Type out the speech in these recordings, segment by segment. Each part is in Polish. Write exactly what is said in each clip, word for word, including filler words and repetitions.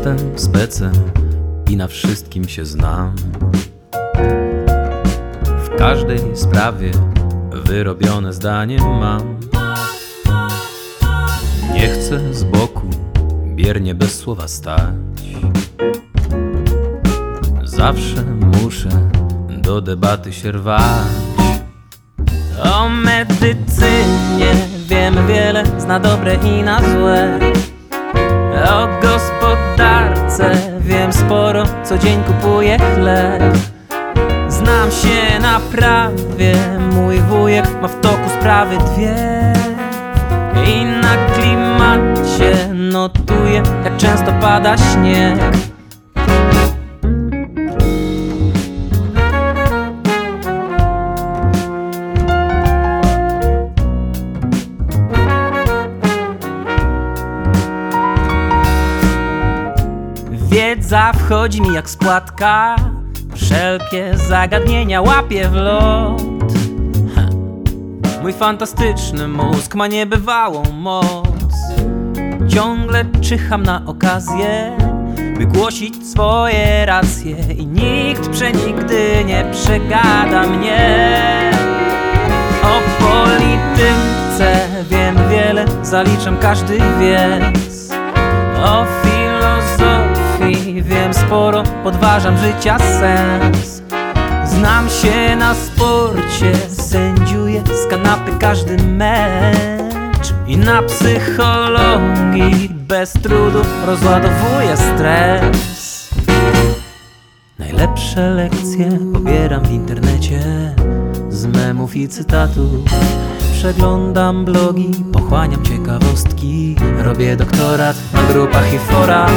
Jestem specem i na wszystkim się znam. W każdej sprawie wyrobione zdanie mam. Nie chcę z boku biernie bez słowa stać. Zawsze muszę do debaty się rwać. O medycynie wiem wiele, zna dobre i na złe. O gospodarce wiem sporo, co dzień kupuję chleb. Znam się na prawie, mój wujek ma w toku sprawy dwie. I na klimacie notuję, jak często pada śnieg. Wiedza wchodzi mi jak z płatka, wszelkie zagadnienia łapię w lot. Ha. Mój fantastyczny mózg ma niebywałą moc. Ciągle czyham na okazję, by głosić swoje racje. I nikt przenigdy nie przegada mnie. O polityce wiem wiele, zaliczam każdy wiec. O filozofii wiem sporo, podważam życia sens. Znam się na sporcie, sędziuję z kanapy każdy mecz. I na psychologii bez trudu rozładowuję stres. Najlepsze lekcje pobieram w internecie, z memów i cytatów. Przeglądam blogi, pochłaniam ciekawostki, robię doktorat na grupach i forach.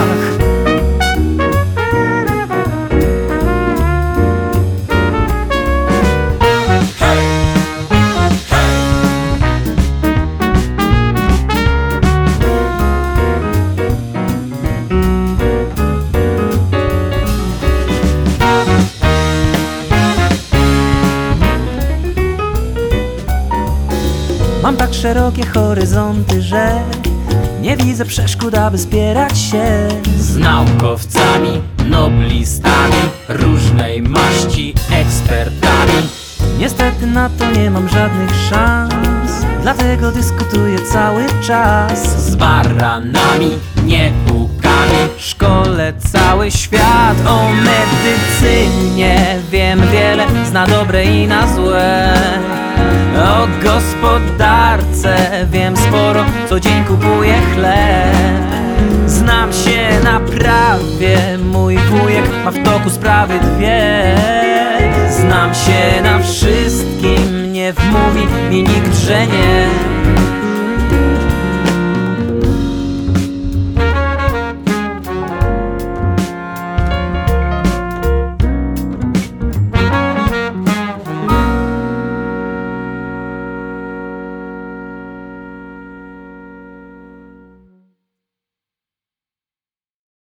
Mam tak szerokie horyzonty, że nie widzę przeszkód, aby spierać się z naukowcami, noblistami, różnej maści ekspertami. Niestety na to nie mam żadnych szans, dlatego dyskutuję cały czas z baranami, nieukami. Szkolę cały świat o medycynie, wiem wiele, zna dobre i na złe. O gospodarce wiem sporo, co dzień kupuję chleb. Znam się na prawie, mój wujek ma w toku sprawy dwie. Znam się na wszystkim, nie wmówi mi nikt, że nie.